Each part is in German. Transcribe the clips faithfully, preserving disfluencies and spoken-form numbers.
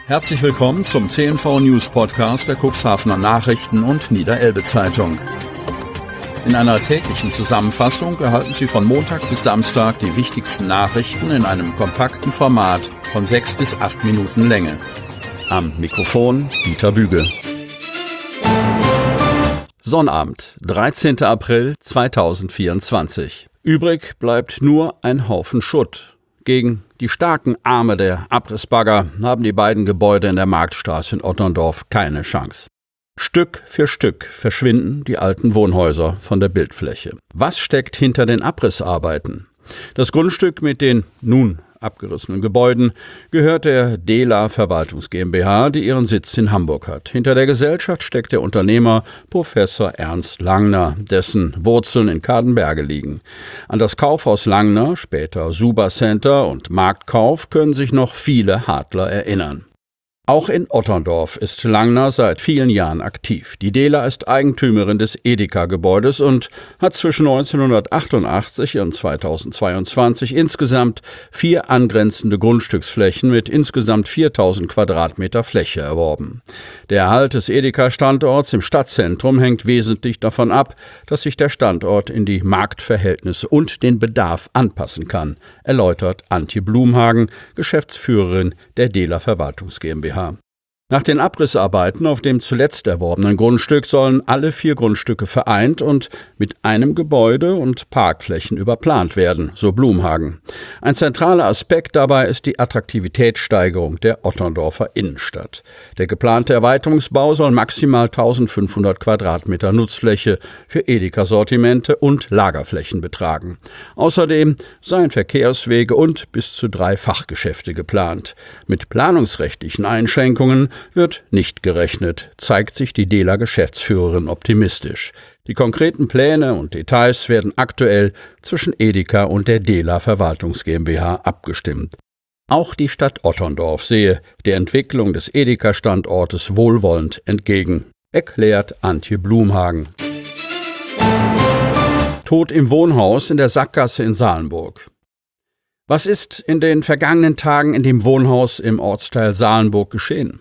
Herzlich willkommen zum C N V News Podcast der Cuxhavener Nachrichten und Niederelbe Zeitung. In einer täglichen Zusammenfassung erhalten Sie von Montag bis Samstag die wichtigsten Nachrichten in einem kompakten Format von sechs bis acht Minuten Länge. Am Mikrofon Dieter Büge. Sonnabend, dreizehnter April zweitausendvierundzwanzig. Übrig bleibt nur ein Haufen Schutt. Gegen die starken Arme der Abrissbagger haben die beiden Gebäude in der Marktstraße in Otterndorf keine Chance. Stück für Stück verschwinden die alten Wohnhäuser von der Bildfläche. Was steckt hinter den Abrissarbeiten? Das Grundstück mit den nun abgerissenen Gebäuden gehört der Dela Verwaltungs GmbH, die ihren Sitz in Hamburg hat. Hinter der Gesellschaft steckt der Unternehmer Professor Ernst Langner, dessen Wurzeln in Kadenberge liegen. An das Kaufhaus Langner, später Suba Center und Marktkauf, können sich noch viele Hadler erinnern. Auch in Otterndorf ist Langner seit vielen Jahren aktiv. Die Dela ist Eigentümerin des Edeka-Gebäudes und hat zwischen neunzehnhundertachtundachtzig und zweitausendzweiundzwanzig insgesamt vier angrenzende Grundstücksflächen mit insgesamt viertausend Quadratmeter Fläche erworben. Der Erhalt des Edeka-Standorts im Stadtzentrum hängt wesentlich davon ab, dass sich der Standort in die Marktverhältnisse und den Bedarf anpassen kann, erläutert Antje Blumhagen, Geschäftsführerin der Dela Verwaltungs GmbH. Nach den Abrissarbeiten auf dem zuletzt erworbenen Grundstück sollen alle vier Grundstücke vereint und mit einem Gebäude und Parkflächen überplant werden, so Blumhagen. Ein zentraler Aspekt dabei ist die Attraktivitätssteigerung der Otterndorfer Innenstadt. Der geplante Erweiterungsbau soll maximal eintausendfünfhundert Quadratmeter Nutzfläche für Edeka-Sortimente und Lagerflächen betragen. Außerdem seien Verkehrswege und bis zu drei Fachgeschäfte geplant. Mit planungsrechtlichen Einschränkungen wird nicht gerechnet, zeigt sich die Dela-Geschäftsführerin optimistisch. Die konkreten Pläne und Details werden aktuell zwischen Edeka und der Dela Verwaltungs GmbH abgestimmt. Auch die Stadt Otterndorf sehe der Entwicklung des Edeka-Standortes wohlwollend entgegen, erklärt Antje Blumhagen. Tod im Wohnhaus in der Sackgasse in Salenburg. Was ist in den vergangenen Tagen in dem Wohnhaus im Ortsteil Salenburg geschehen?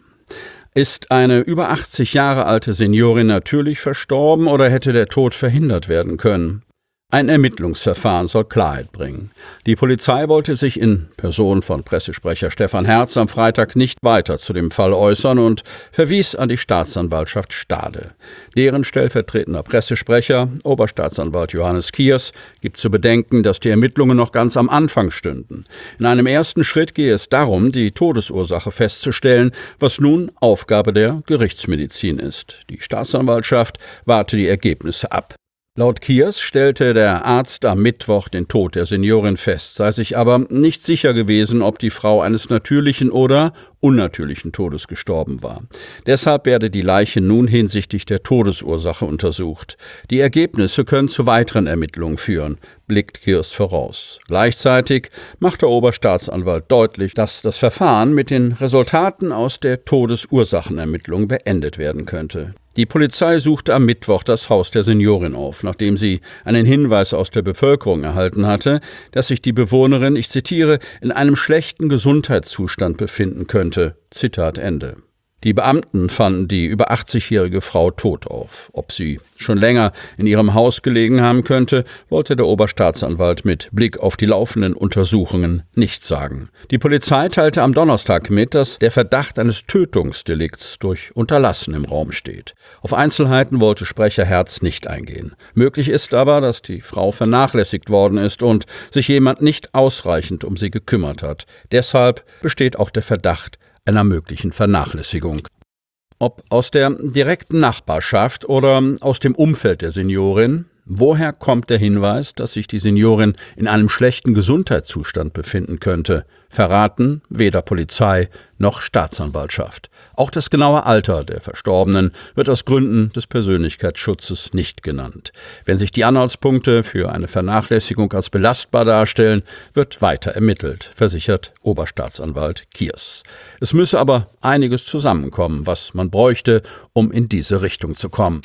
Ist eine über achtzig Jahre alte Seniorin natürlich verstorben oder hätte der Tod verhindert werden können? Ein Ermittlungsverfahren soll Klarheit bringen. Die Polizei wollte sich in Person von Pressesprecher Stefan Herz am Freitag nicht weiter zu dem Fall äußern und verwies an die Staatsanwaltschaft Stade. Deren stellvertretender Pressesprecher, Oberstaatsanwalt Johannes Kiers, gibt zu bedenken, dass die Ermittlungen noch ganz am Anfang stünden. In einem ersten Schritt gehe es darum, die Todesursache festzustellen, was nun Aufgabe der Gerichtsmedizin ist. Die Staatsanwaltschaft warte die Ergebnisse ab. Laut Kiers stellte der Arzt am Mittwoch den Tod der Seniorin fest, sei sich aber nicht sicher gewesen, ob die Frau eines natürlichen oder unnatürlichen Todes gestorben war. Deshalb werde die Leiche nun hinsichtlich der Todesursache untersucht. Die Ergebnisse können zu weiteren Ermittlungen führen, blickt Kiers voraus. Gleichzeitig macht der Oberstaatsanwalt deutlich, dass das Verfahren mit den Resultaten aus der Todesursachenermittlung beendet werden könnte. Die Polizei suchte am Mittwoch das Haus der Seniorin auf, nachdem sie einen Hinweis aus der Bevölkerung erhalten hatte, dass sich die Bewohnerin, ich zitiere, in einem schlechten Gesundheitszustand befinden könnte. Zitat Ende. Die Beamten fanden die über achtzigjährige Frau tot auf. Ob sie schon länger in ihrem Haus gelegen haben könnte, wollte der Oberstaatsanwalt mit Blick auf die laufenden Untersuchungen nicht sagen. Die Polizei teilte am Donnerstag mit, dass der Verdacht eines Tötungsdelikts durch Unterlassen im Raum steht. Auf Einzelheiten wollte Sprecher Herz nicht eingehen. Möglich ist aber, dass die Frau vernachlässigt worden ist und sich jemand nicht ausreichend um sie gekümmert hat. Deshalb besteht auch der Verdacht einer möglichen Vernachlässigung. Ob aus der direkten Nachbarschaft oder aus dem Umfeld der Seniorin, woher kommt der Hinweis, dass sich die Seniorin in einem schlechten Gesundheitszustand befinden könnte? Verraten weder Polizei noch Staatsanwaltschaft. Auch das genaue Alter der Verstorbenen wird aus Gründen des Persönlichkeitsschutzes nicht genannt. Wenn sich die Anhaltspunkte für eine Vernachlässigung als belastbar darstellen, wird weiter ermittelt, versichert Oberstaatsanwalt Kiers. Es müsse aber einiges zusammenkommen, was man bräuchte, um in diese Richtung zu kommen.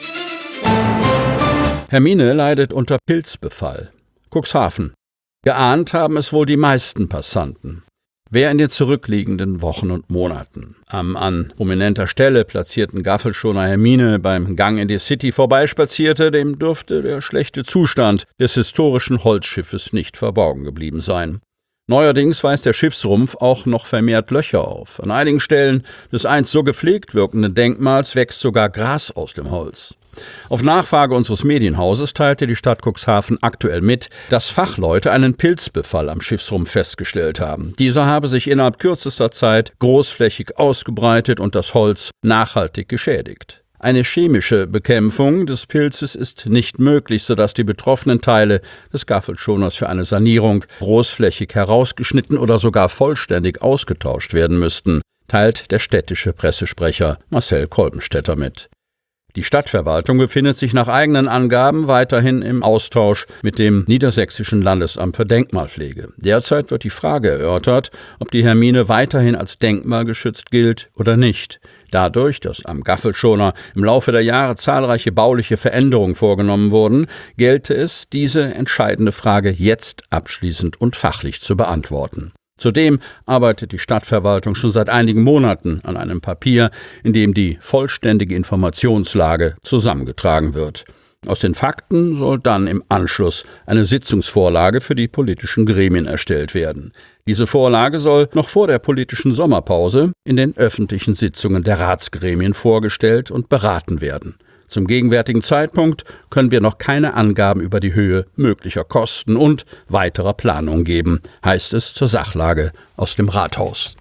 Hermine leidet unter Pilzbefall. Cuxhaven. Geahnt haben es wohl die meisten Passanten. Wer in den zurückliegenden Wochen und Monaten am an prominenter Stelle platzierten Gaffelschoner Hermine beim Gang in die City vorbeispazierte, dem dürfte der schlechte Zustand des historischen Holzschiffes nicht verborgen geblieben sein. Neuerdings weist der Schiffsrumpf auch noch vermehrt Löcher auf. An einigen Stellen des einst so gepflegt wirkenden Denkmals wächst sogar Gras aus dem Holz. Auf Nachfrage unseres Medienhauses teilte die Stadt Cuxhaven aktuell mit, dass Fachleute einen Pilzbefall am Schiffsrumpf festgestellt haben. Dieser habe sich innerhalb kürzester Zeit großflächig ausgebreitet und das Holz nachhaltig geschädigt. Eine chemische Bekämpfung des Pilzes ist nicht möglich, sodass die betroffenen Teile des Gaffelschoners für eine Sanierung großflächig herausgeschnitten oder sogar vollständig ausgetauscht werden müssten, teilt der städtische Pressesprecher Marcel Kolbenstädter mit. Die Stadtverwaltung befindet sich nach eigenen Angaben weiterhin im Austausch mit dem Niedersächsischen Landesamt für Denkmalpflege. Derzeit wird die Frage erörtert, ob die Hermine weiterhin als denkmalgeschützt gilt oder nicht. Dadurch, dass am Gaffelschoner im Laufe der Jahre zahlreiche bauliche Veränderungen vorgenommen wurden, gelte es, diese entscheidende Frage jetzt abschließend und fachlich zu beantworten. Zudem arbeitet die Stadtverwaltung schon seit einigen Monaten an einem Papier, in dem die vollständige Informationslage zusammengetragen wird. Aus den Fakten soll dann im Anschluss eine Sitzungsvorlage für die politischen Gremien erstellt werden. Diese Vorlage soll noch vor der politischen Sommerpause in den öffentlichen Sitzungen der Ratsgremien vorgestellt und beraten werden. Zum gegenwärtigen Zeitpunkt können wir noch keine Angaben über die Höhe möglicher Kosten und weiterer Planungen geben, heißt es zur Sachlage aus dem Rathaus.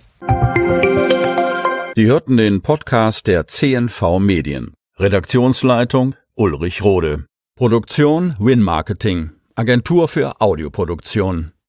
Sie hörten den Podcast der C N V Medien. Redaktionsleitung Ulrich Rode. Produktion Win Marketing, Agentur für Audioproduktion.